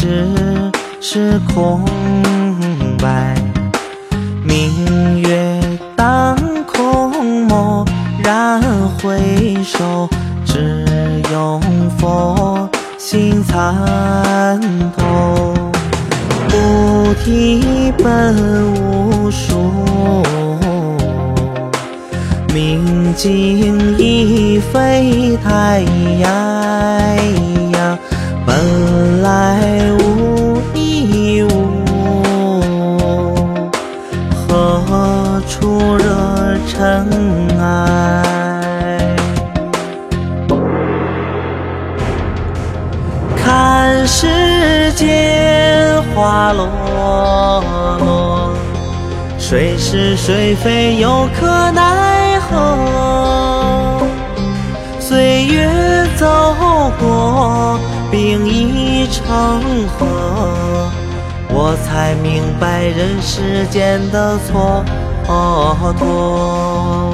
只是空白。明月当空，蓦然回首，只有佛心参透。菩提本无树，明镜亦非台呀，本来无一物，何处惹尘埃？看世间花落落，谁是谁非又可奈何？岁月走过，病已成河，我才明白人世间的蹉跎。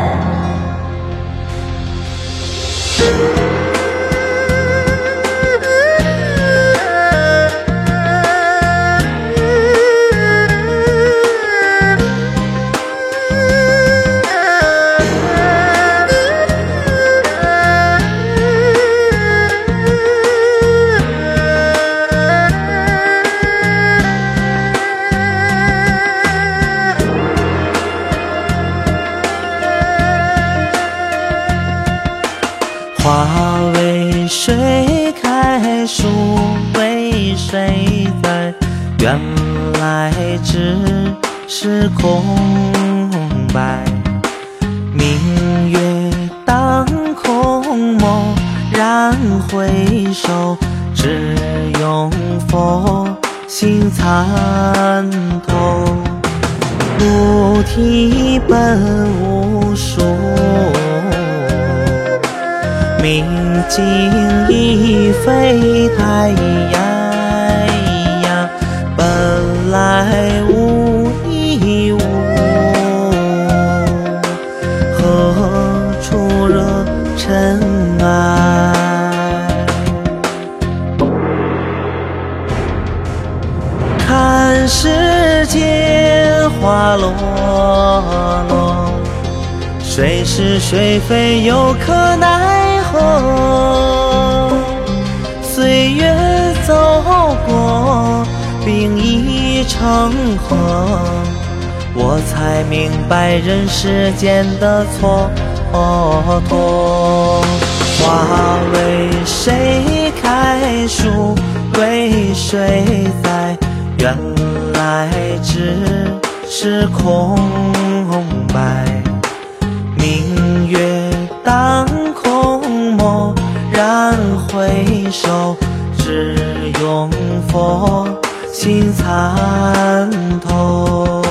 花为谁开，树为谁栽？原来只是空白。明月当空，蓦然回首，只有佛心参透。菩提本无树，明镜亦非台呀，本来无一物，何处惹尘埃？看世间花落落，谁是谁非又可奈何？岁月走过，病已成河，我才明白人世间的蹉跎。花为谁开，树为谁栽？原来只是空白。明月当空，蓦然回首，只用佛心参透。